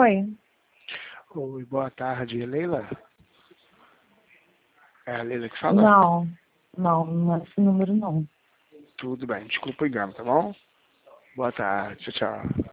Oi. Oi, boa tarde, Leila? É a Leila que fala? Não é esse número não. Tudo bem, desculpa o engano, tá bom? Boa tarde, tchau, tchau.